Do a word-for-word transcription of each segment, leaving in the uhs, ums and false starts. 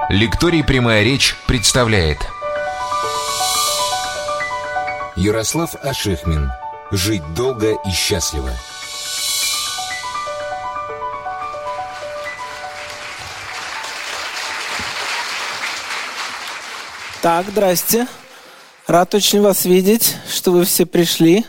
Лекторий «Прямая речь» представляет Ярослав Ашихмин. Жить долго и счастливо. Так, здрасте. Рад очень вас видеть, что вы все пришли.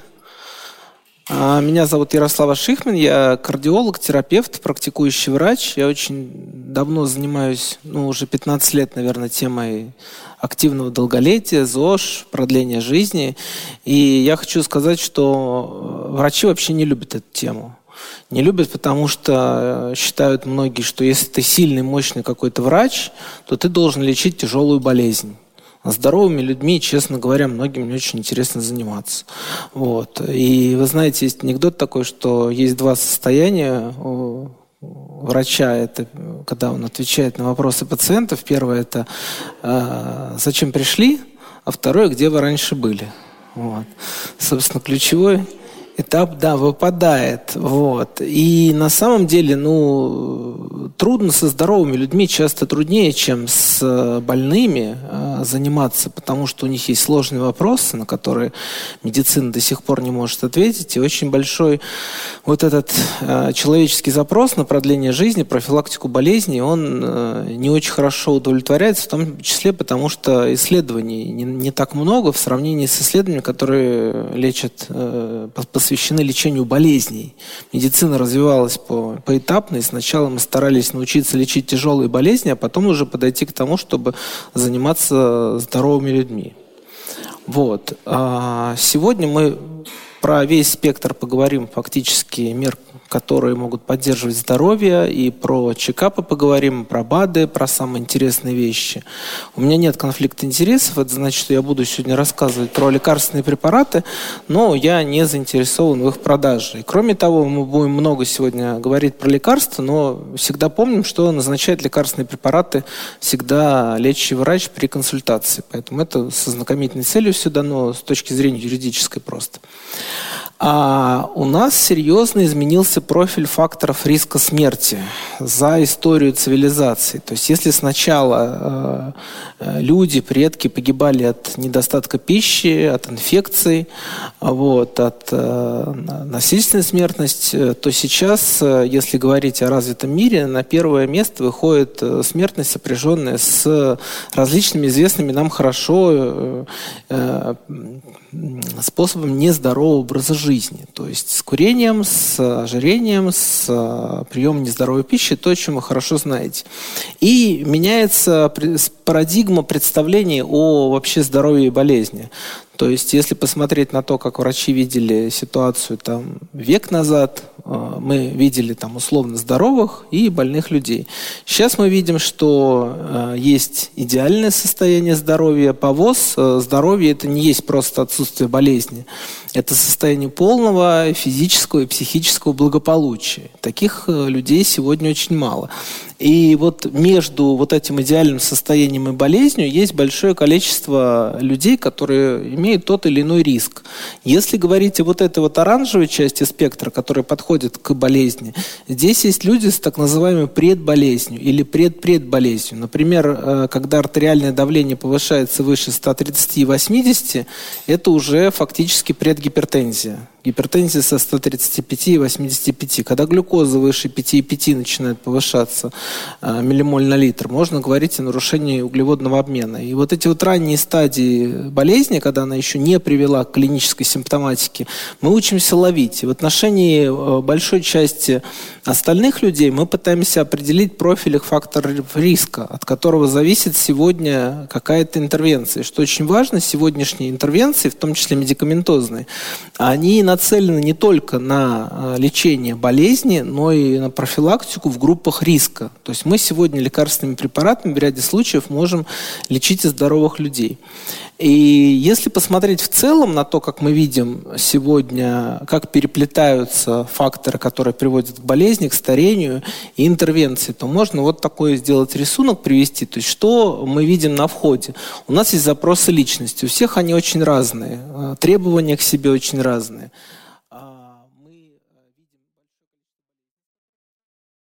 Меня зовут Ярослав Ашихмин, я кардиолог, терапевт, практикующий врач. Я очень давно занимаюсь, ну, уже пятнадцать лет, наверное, темой активного долголетия, ЗОЖ, продления жизни. И я хочу сказать, что врачи вообще не любят эту тему. Не любят, потому что считают многие, что если ты сильный, мощный какой-то врач, то ты должен лечить тяжелую болезнь. А здоровыми людьми, честно говоря, многим не очень интересно заниматься. Вот. И вы знаете, есть анекдот такой, что есть два состояния у врача. Это когда он отвечает на вопросы пациентов. Первое – это э, «Зачем пришли?», а второе – «Где вы раньше были?». Вот. Собственно, ключевой этап, да, выпадает. Вот. И на самом деле, ну, трудно со здоровыми людьми, часто труднее, чем с больными э, заниматься, потому что у них есть сложные вопросы, на которые медицина до сих пор не может ответить. И очень большой вот этот э, человеческий запрос на продление жизни, профилактику болезней, он э, не очень хорошо удовлетворяется, в том числе потому, что исследований не, не так много в сравнении с исследованиями, которые лечат э, посвящены лечению болезней. Медицина развивалась по, поэтапно, и сначала мы старались научиться лечить тяжелые болезни, а потом уже подойти к тому, чтобы заниматься здоровыми людьми. Вот. А сегодня мы про весь спектр поговорим, фактически мер, которые могут поддерживать здоровье, и про чекапы поговорим, про БАДы, про самые интересные вещи. У меня нет конфликта интересов, это значит, что я буду сегодня рассказывать про лекарственные препараты, но я не заинтересован в их продаже. И кроме того, мы будем много сегодня говорить про лекарства, но всегда помним, что назначает лекарственные препараты всегда лечащий врач при консультации. Поэтому это со знакомительной целью все дано с точки зрения юридической просто. А у нас серьезно изменился профиль факторов риска смерти за историю цивилизации. То есть если сначала э, люди, предки погибали от недостатка пищи, от инфекций, вот, от э, насильственной смертности, то сейчас, э, если говорить о развитом мире, на первое место выходит э, смертность, сопряженная с различными известными нам хорошо э, э, способом нездорового образа жизни. жизни, то есть с курением, с ожирением, с приемом нездоровой пищи, то, о чем вы хорошо знаете. И меняется парадигма представления о вообще здоровье и болезни. То есть, если посмотреть на то, как врачи видели ситуацию там, век назад, мы видели там, условно здоровых и больных людей. Сейчас мы видим, что э, есть идеальное состояние здоровья. По ВОЗ здоровье – это не есть просто отсутствие болезни. Это состояние полного физического и психического благополучия. Таких людей сегодня очень мало. И вот между вот этим идеальным состоянием и болезнью есть большое количество людей, которые имеют тот или иной риск. Если говорить о вот этой вот оранжевой части спектра, которая подходит к болезни, здесь есть люди с так называемой предболезнью или предпредболезнью. Например, когда артериальное давление повышается выше ста тридцати и восьмидесяти, это уже фактически предгипертензия. Гипертензия со ста тридцати пяти и восьмидесяти пяти. Когда глюкоза выше пяти и пяти начинает повышаться э, миллимоль на литр, можно говорить о нарушении углеводного обмена. И вот эти вот ранние стадии болезни, когда она еще не привела к клинической симптоматике, мы учимся ловить. И в отношении э, большой части остальных людей мы пытаемся определить профиль их факторов риска, от которого зависит сегодня какая-то интервенция. Что очень важно, сегодняшние интервенции, в том числе медикаментозные, они нацелены не только на лечение болезни, но и на профилактику в группах риска. То есть мы сегодня лекарственными препаратами в ряде случаев можем лечить и здоровых людей. И если посмотреть в целом на то, как мы видим сегодня, как переплетаются факторы, которые приводят к болезни, к старению и интервенции, то можно вот такой сделать рисунок, привести. То есть что мы видим на входе? У нас есть запросы личности. У всех они очень разные. Требования к себе очень разные.